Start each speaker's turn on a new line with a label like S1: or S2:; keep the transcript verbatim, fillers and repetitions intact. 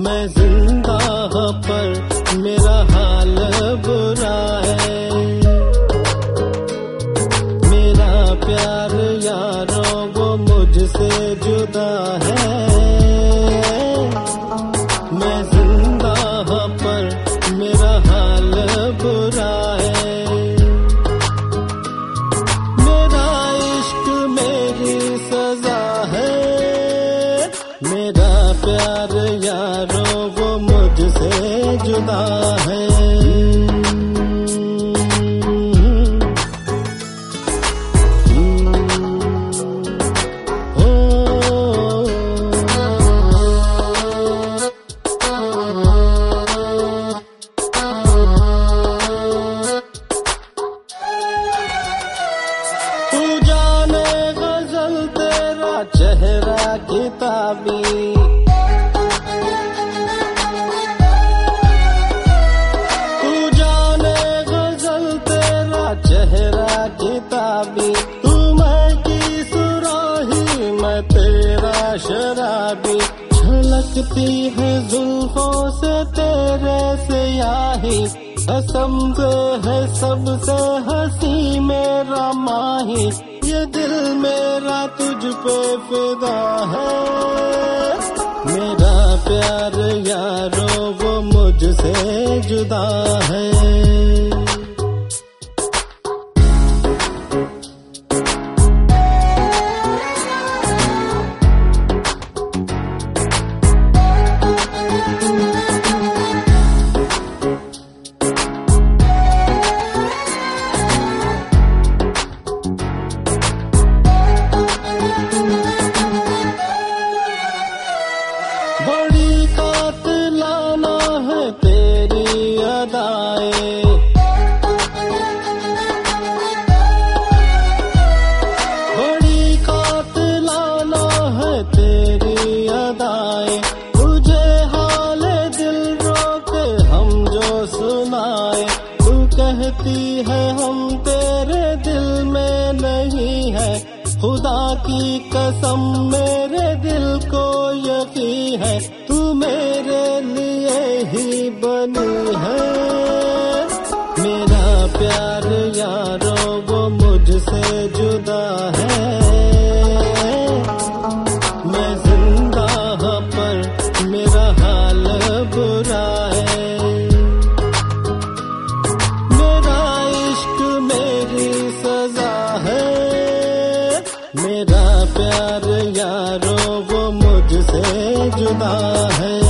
S1: मैं जिंदा पर मेरा हाल बुरा है। मेरा प्यार यारों वो मुझसे जुदा है। मैं जिंदा पर मेरा हाल बुरा है। मेरा इश्क मेरी सजा है। मेरा प्यार यारों वो मुझसे जुदा है। तू जाने गजल तेरा चेहरा किताबी, तू जाने गजल तेरा चेहरा किताबी। तू मैं की सुराही मैं तेरा शराबी। छलकती है जुल्फों से तेरे स्याही। कसम से है सबसे हंसी मेरा माही। ये दिल मेरा तुझ पे फिदा है। मेरा प्यार यारों वो मुझसे जुदा है। बड़ी कातिलाना है तेरी अदाएं। बड़ी कातिलाना है तेरी अदाएं। तुझे हाले दिल रोके हम जो सुनाए। तू कहती है हम तेरे दिल में नहीं है। खुदा की कसम मेरे दिल को यकीन है। तू मेरे लिए ही बनी है। मेरा प्यार यारों वो मुझसे जुदा है। मैं जिंदा पर मेरा हाल बुरा है। मेरा इश्क मेरी सजा है। मेरा प्यार यारों वो मुझसे जुदा है।